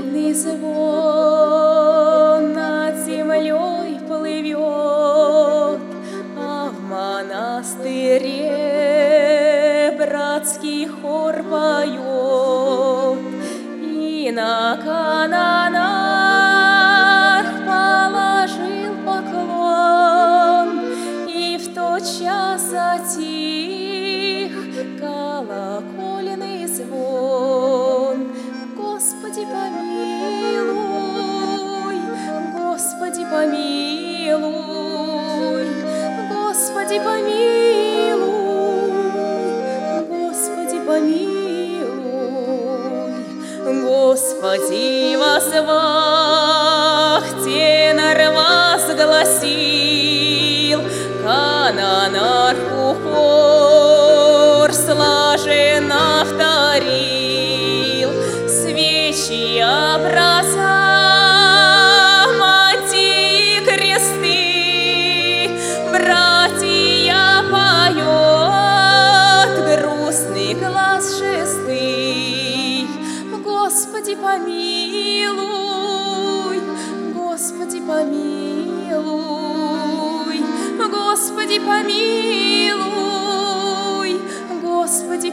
колокольный звон над землей плывет, а в монастыре братский хор поет, и на канонах положил поклон, и в тот час затих колокольный звон. Господи, помилуй, Господи, помилуй, Господи, помилуй, Господи, помилуй. Господи, возвах, тенор возгласил, канонарху хор слаженно вторил, свечи образа, мантии кресты, братья поет грустный глаз шестый. Господи, помилуй, Господи, помилуй, Господи, помилуй, Господи,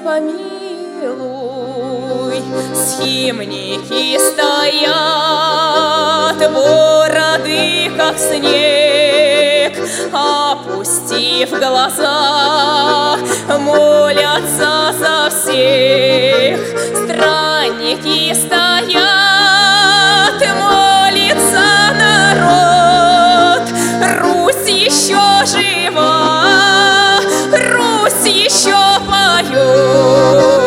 помилуй. Схимники стоят, бороды, как снег, опустив глаза, молятся за всех. Странники стоят, молится народ. Русь еще жива, Русь еще поет.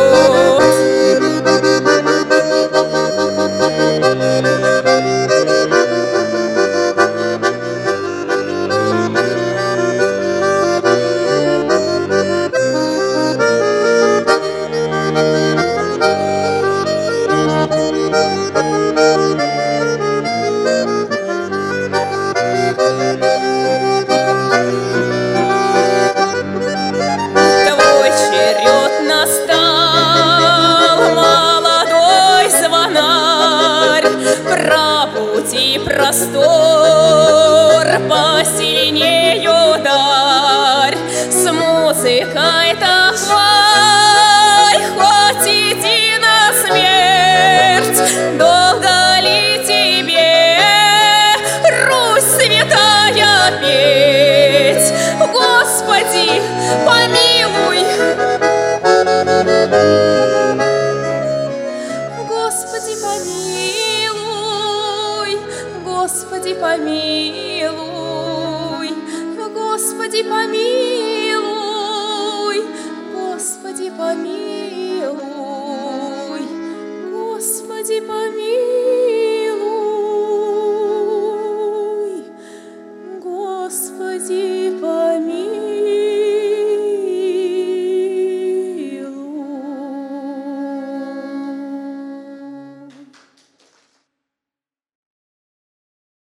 Твой черед настал, молодой звонарь, пробуди простор, посильней ударь, с музыкой давай, хоть иди на смерть. Долго ли тебе, Русь святая, петь? Господи, помилуй, Господи, помилуй, Господи, помилуй, Господи, помилуй, Господи, помилуй, Господи, помилуй, Господи, помилуй.